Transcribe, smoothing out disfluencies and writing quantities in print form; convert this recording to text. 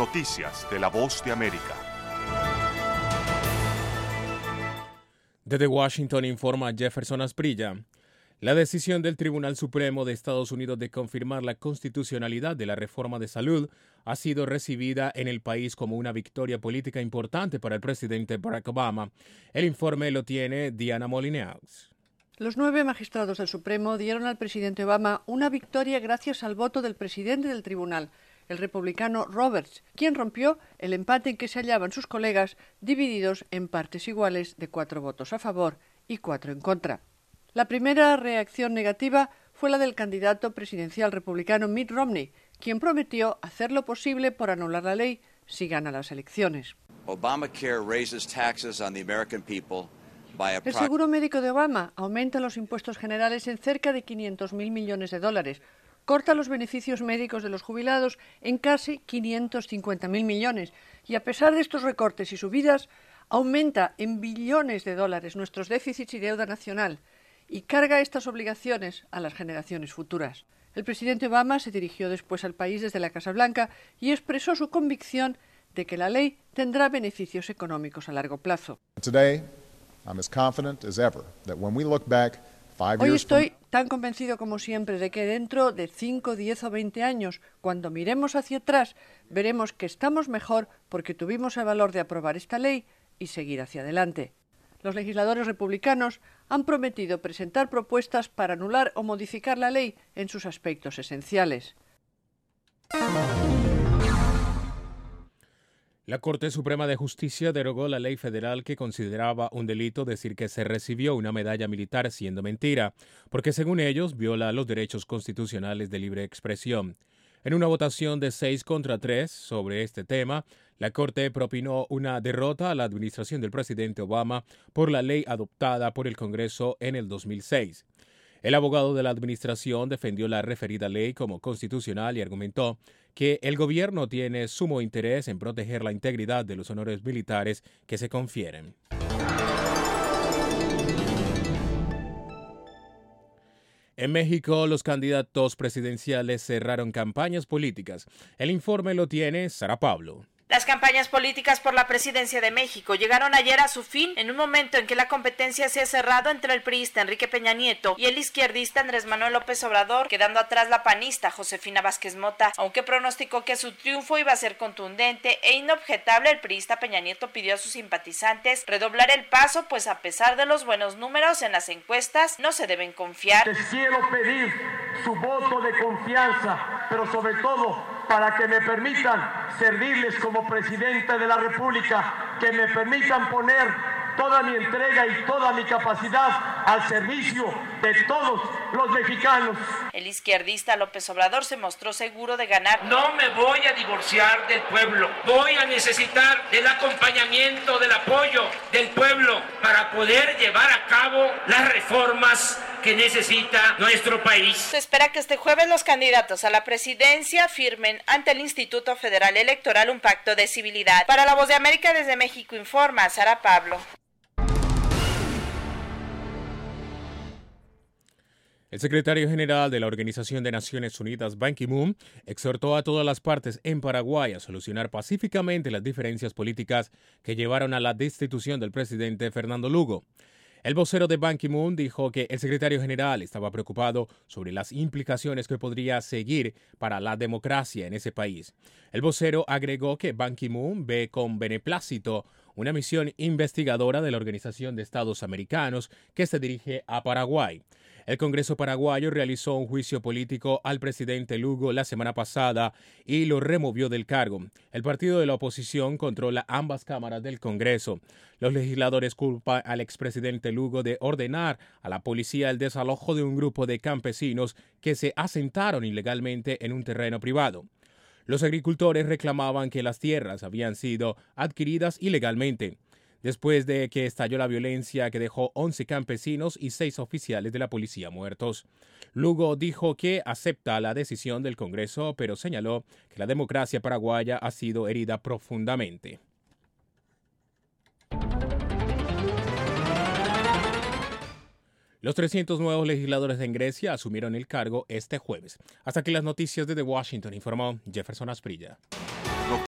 Noticias de La Voz de América. Desde Washington informa Jefferson Asprilla. La decisión del Tribunal Supremo de Estados Unidos de confirmar la constitucionalidad de la reforma de salud ha sido recibida en el país como una victoria política importante para el presidente Barack Obama. El informe lo tiene Diana Molineaux. Los 9 magistrados del Supremo dieron al presidente Obama una victoria gracias al voto del presidente del tribunal, el republicano Roberts, quien rompió el empate en que se hallaban sus colegas divididos en partes iguales de 4 votos a favor y 4 en contra. La primera reacción negativa fue la del candidato presidencial republicano Mitt Romney, quien prometió hacer lo posible por anular la ley si gana las elecciones. Obamacare raises taxes on the American people. El seguro médico de Obama aumenta los impuestos generales en cerca de 500.000 millones de dólares, corta los beneficios médicos de los jubilados en casi 550.000 millones y, a pesar de estos recortes y subidas, aumenta en billones de dólares nuestros déficits y deuda nacional y carga estas obligaciones a las generaciones futuras. El presidente Obama se dirigió después al país desde la Casa Blanca y expresó su convicción de que la ley tendrá beneficios económicos a largo plazo. Hoy estoy tan convencido como siempre de que dentro de 5, 10 o 20 años, cuando miremos hacia atrás, veremos que estamos mejor porque tuvimos el valor de aprobar esta ley y seguir hacia adelante. Los legisladores republicanos han prometido presentar propuestas para anular o modificar la ley en sus aspectos esenciales. La Corte Suprema de Justicia derogó la ley federal que consideraba un delito decir que se recibió una medalla militar siendo mentira, porque según ellos viola los derechos constitucionales de libre expresión. En una votación de 6 contra 3 sobre este tema, la Corte propinó una derrota a la administración del presidente Obama por la ley adoptada por el Congreso en el 2006. El abogado de la administración defendió la referida ley como constitucional y argumentó que el gobierno tiene sumo interés en proteger la integridad de los honores militares que se confieren. En México, los candidatos presidenciales cerraron campañas políticas. El informe lo tiene Sara Pablo. Las campañas políticas por la presidencia de México llegaron ayer a su fin en un momento en que la competencia se ha cerrado entre el priista Enrique Peña Nieto y el izquierdista Andrés Manuel López Obrador, quedando atrás la panista Josefina Vázquez Mota. Aunque pronosticó que su triunfo iba a ser contundente e inobjetable, el priista Peña Nieto pidió a sus simpatizantes redoblar el paso, pues a pesar de los buenos números en las encuestas, no se deben confiar. Les quiero pedir su voto de confianza, pero sobre todo para que me permitan servirles como presidente de la República, que me permitan poner toda mi entrega y toda mi capacidad al servicio de todos los mexicanos. El izquierdista López Obrador se mostró seguro de ganar. No me voy a divorciar del pueblo, voy a necesitar del acompañamiento, del apoyo del pueblo para poder llevar a cabo las reformas que necesita nuestro país. Se espera que este jueves los candidatos a la presidencia firmen ante el Instituto Federal Electoral un pacto de civilidad. Para La Voz de América desde México informa Sara Pablo. El secretario general de la Organización de Naciones Unidas, Ban Ki-moon, exhortó a todas las partes en Paraguay a solucionar pacíficamente las diferencias políticas que llevaron a la destitución del presidente Fernando Lugo. El vocero de Ban Ki-moon dijo que el secretario general estaba preocupado sobre las implicaciones que podría seguir para la democracia en ese país. El vocero agregó que Ban Ki-moon ve con beneplácito una misión investigadora de la Organización de Estados Americanos que se dirige a Paraguay. El Congreso paraguayo realizó un juicio político al presidente Lugo la semana pasada y lo removió del cargo. El partido de la oposición controla ambas cámaras del Congreso. Los legisladores culpan al expresidente Lugo de ordenar a la policía el desalojo de un grupo de campesinos que se asentaron ilegalmente en un terreno privado. Los agricultores reclamaban que las tierras habían sido adquiridas ilegalmente. Después de que estalló la violencia que dejó 11 campesinos y 6 oficiales de la policía muertos. Lugo dijo que acepta la decisión del Congreso, pero señaló que la democracia paraguaya ha sido herida profundamente. Los 300 nuevos legisladores en Grecia asumieron el cargo este jueves. Hasta aquí las noticias desde Washington, informó Jefferson Asprilla.